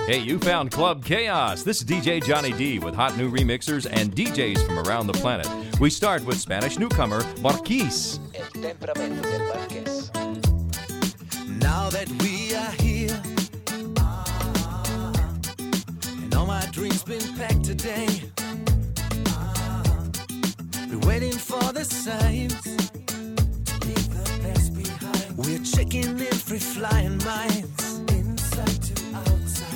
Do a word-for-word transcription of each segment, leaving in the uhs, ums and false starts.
Hey, you found Club Chaos. This is D J Johnny D with hot new remixers and D Js from around the planet. We start with Spanish newcomer Marquise. El temperamento del Marqués. Now that we are here, and all my dreams been packed today, we're waiting for the signs to leave the past behind. We're checking in free flying minds, inside to outside.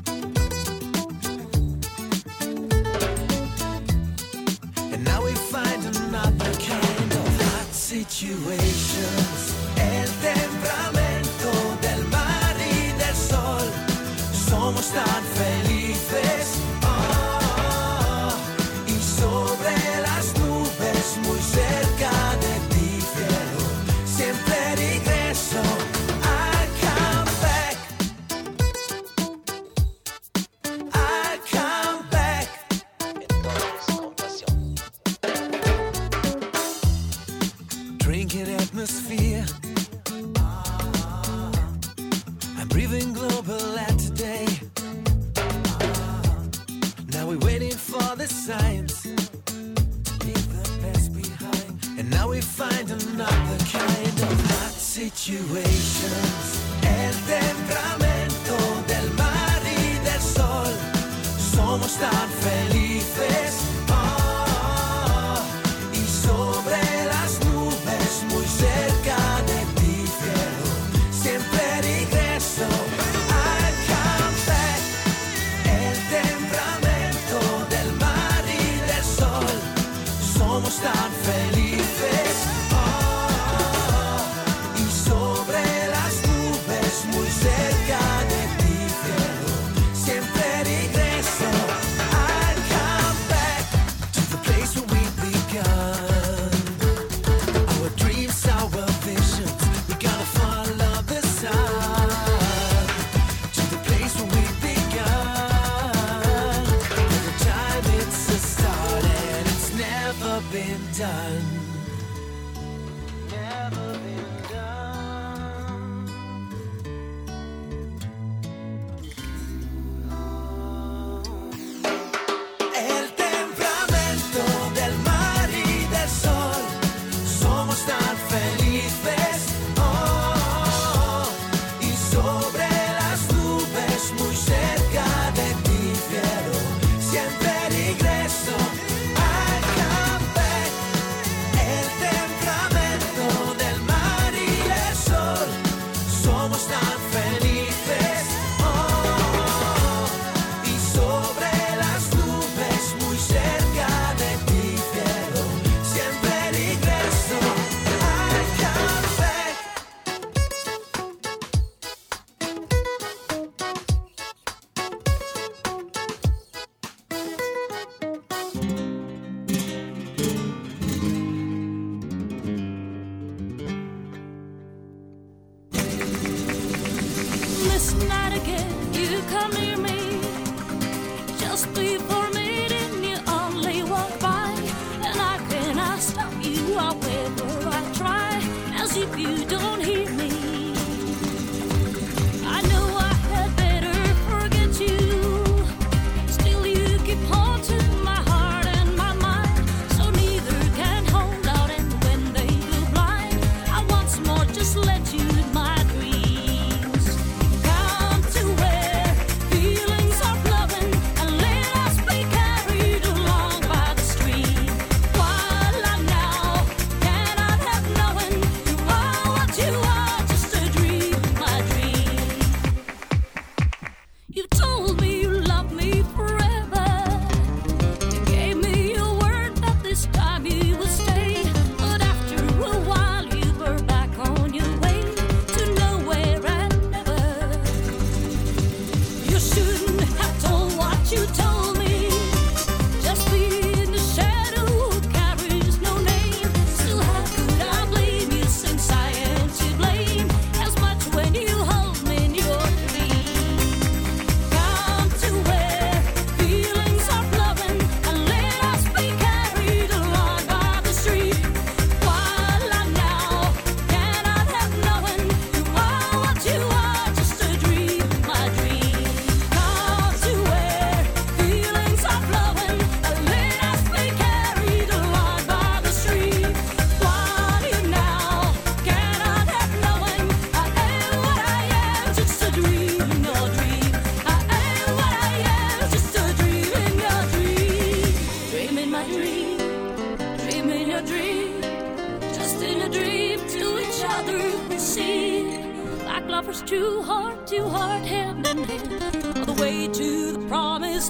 And now we find another kind of hot situations. El temperamento del mar y del sol. Somos tan felices. Oh, y sobre las nubes, muy cerca de ti, cielo. Siempre regreso. I come back. I come back. Entonces, con pasión. Drinking atmosphere. I'm breathing global at today. Now we're waiting for the signs to leave the past behind. And now we find another kind of hot situations. El temperamento del mar y del sol. Somos tan felices. Oh, y sobre las nubes, muy cerca de ti, cielo. Siempre regreso. I come back. El temperamento del mar y del sol. Somos tan felices. Oh, y sobre las nubes, muy cerca de ti, cielo. Siempre regreso. I come back to the place where we begun. Our dreams, our visions, we gotta follow the sun. To the place where we begun. By the time it's a start and it's never been done. Never been done. El temperamento del mar y del sol. Somos tan felices. Oh, y sobre las nubes, muy cerca de ti, cielo. Siempre regreso. I come back. El temperamento del mar y del sol. Somos tan felices. Oh, y sobre las nubes, muy cerca de ti, cielo. Siempre regreso. I come back. Listen night again, you come near me. Just before meeting you only walk by, and I cannot stop you however I try, as if you don't hear me. I know I had better forget you, still you keep haunting my heart and my mind, so neither can hold out, and when they go blind, I once more just let you in my dreams. Come to where, feel lovers, true heart to heart, hand in hand, all the way to the promised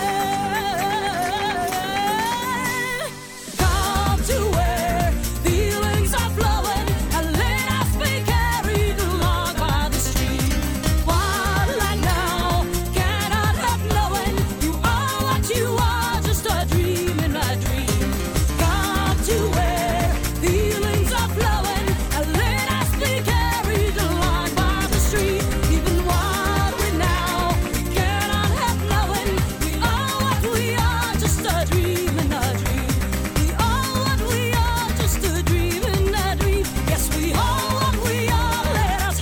land. Come to where feelings are flowing, and let us be carried along by the stream. While I now cannot help knowing you are what you are, just a dream in a dream. Come to where feelings are flowing, and let us be carried along by the stream. Even while we now cannot help knowing we are what we are, just a dream in a dream. We are what we are, just a dream in a dream. Yes, we are what we are, let us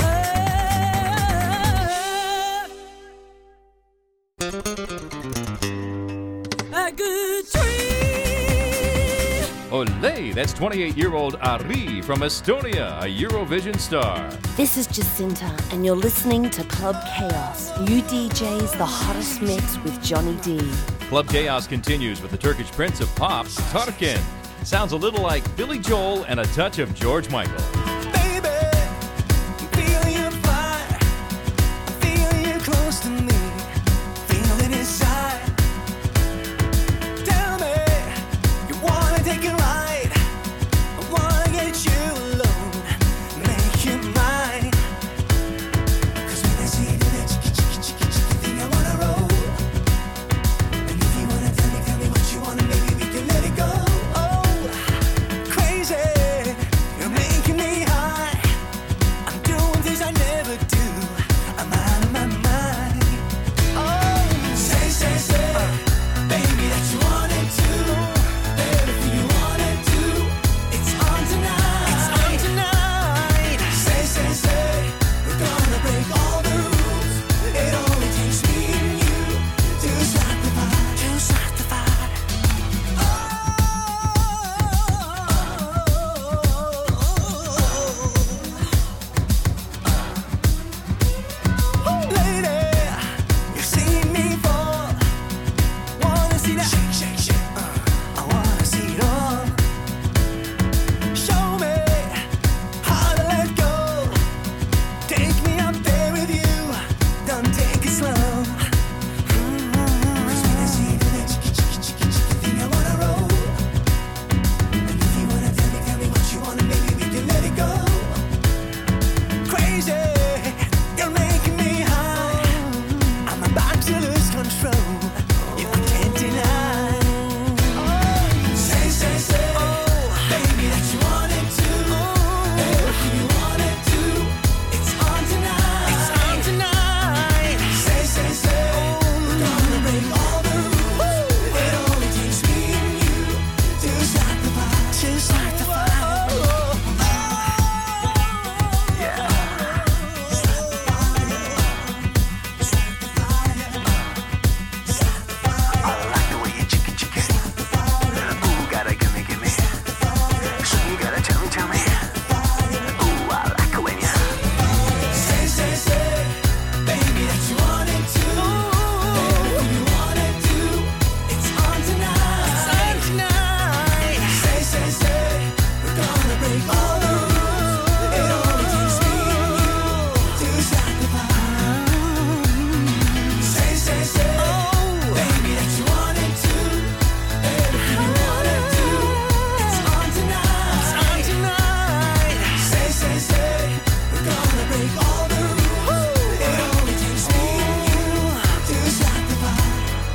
have a good dream. Olé, that's twenty-eight-year-old Ari from Estonia, a Eurovision star. This is Jacinta, and you're listening to Club Chaos. New D Js, the hottest mix with Johnny D. Club Chaos continues with the Turkish prince of pop, Tarkan. Sounds a little like Billy Joel and a touch of George Michael. Baby, I'm feeling your fire. I'm feeling you close to me. Feeling inside. Tell me, you wanna take a ride? I wanna get you alone, make you mine. 'Cause when I see you do that chicky chicky chicky chicky thing, I wanna roll. And if you wanna tell me, tell me what you wanna, maybe we can let it go. Oh, crazy, you're making me high. I'm doing things I never do. I'm out of my mind. Oh, say, say, say, baby, that you wanted to. Everything you wanna do, it's on tonight. It's on tonight. Say, say, say, we're gonna break all the rules. It only takes me and you to start the fire. To start the fire. Lady, you've seen me fall. Wanna see that? Shake, shake, shake. Uh, I wanna see it all. Show me how to let go. Take me up there with you. Don't take it slow. 'Cause when I see you do that chicky, chicky, chicky, chicky thing, I wanna roll. And if you wanna tell me, tell me what you wanna, maybe we can let it go. Crazy, you're making me high. I'm about to lose control. You can't deny. Say, say, say, baby, that you wanted to. Everything you wanna do, it's on tonight. It's on tonight. Say, say, say, we're gonna break all the rules. It only takes me and you to start the fire. To start the fire. I like the way you chicky chicky. Ooh, gotta gimme gimme. So you gotta tell me tell me. Ooh, I like it when you. Say, say, say, baby, that you wanted to. Everything you wanna do, it's on tonight. It's on tonight. Say, say, say, we're gonna break all the rules. It only takes me and you to start the fire. Say, say, say, baby, that you wanted to. Everything you wanna do, it's on tonight. It's on tonight. Say, say, say, we're gonna break all the rules. It only takes me and you to start the fire.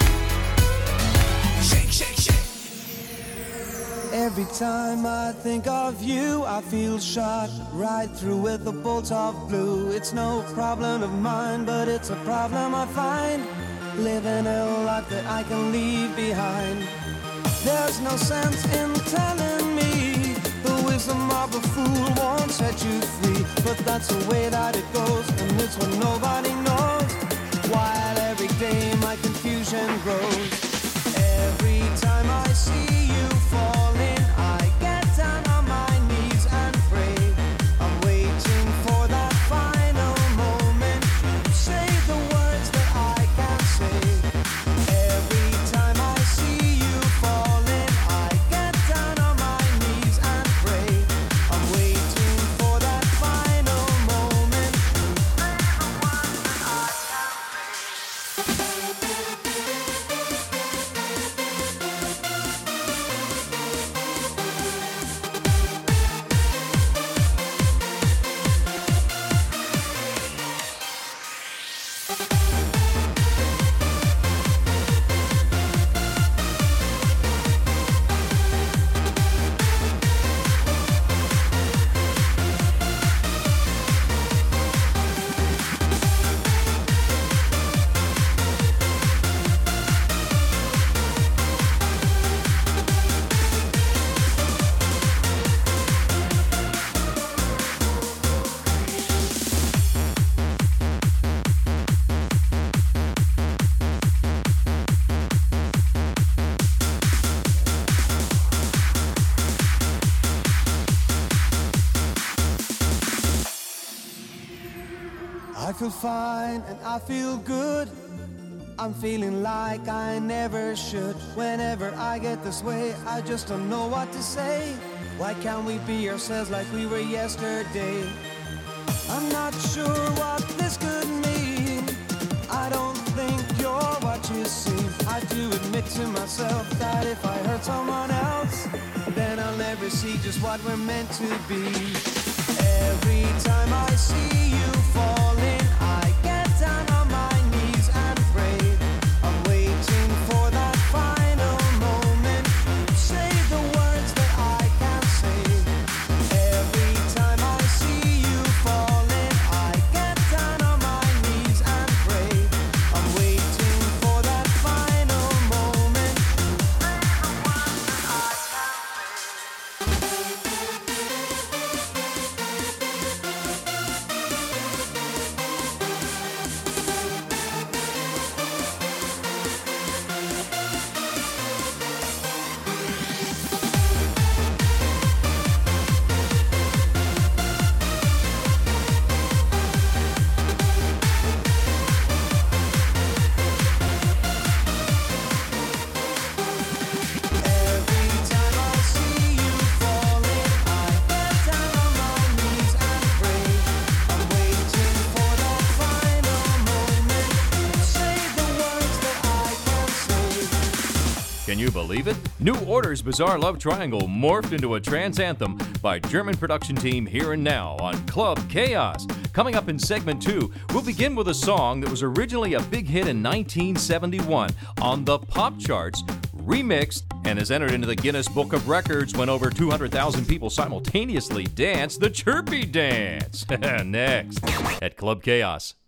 Shake, shake, shake. Every time I think of you, I feel shot right through with a bolt of blue. It's no problem of mine, but it's a problem I find. Living a life that I can leave behind. There's no sense in telling me the wisdom of a fool won't set you free. But that's the way that it goes, and it's what nobody knows. While every day my confusion grows. Every time I see you falling, I get down on my knees and pray. I'm waiting for that final moment to say the words that I can't say. Every time I see you falling, I get down on my knees and pray. I'm waiting for that final moment. I feel fine and I feel good. I'm feeling like I never should. Whenever I get this way, I just don't know what to say. Why can't we be ourselves like we were yesterday? I'm not sure what this could mean. I don't think you're what you seem. I do admit to myself that if I hurt someone else, then I'll never see just what we're meant to be. Every time I see you falling, I get down on my knees and pray. I'm waiting for that final moment. Say the words that I can't say. Every time I see you falling, I get down on my knees and pray. I'm waiting for that final moment. Say the words that I can't say. Can you believe it? New Order's Bizarre Love Triangle morphed into a trance anthem by German production team Here and Now on Club Chaos. Coming up in segment two, we'll begin with a song that was originally a big hit in nineteen seventy-one on the pop charts, remixed, and has entered into the Guinness Book of Records when over two hundred thousand people simultaneously danced the Chirpy Dance. Next at Club Chaos.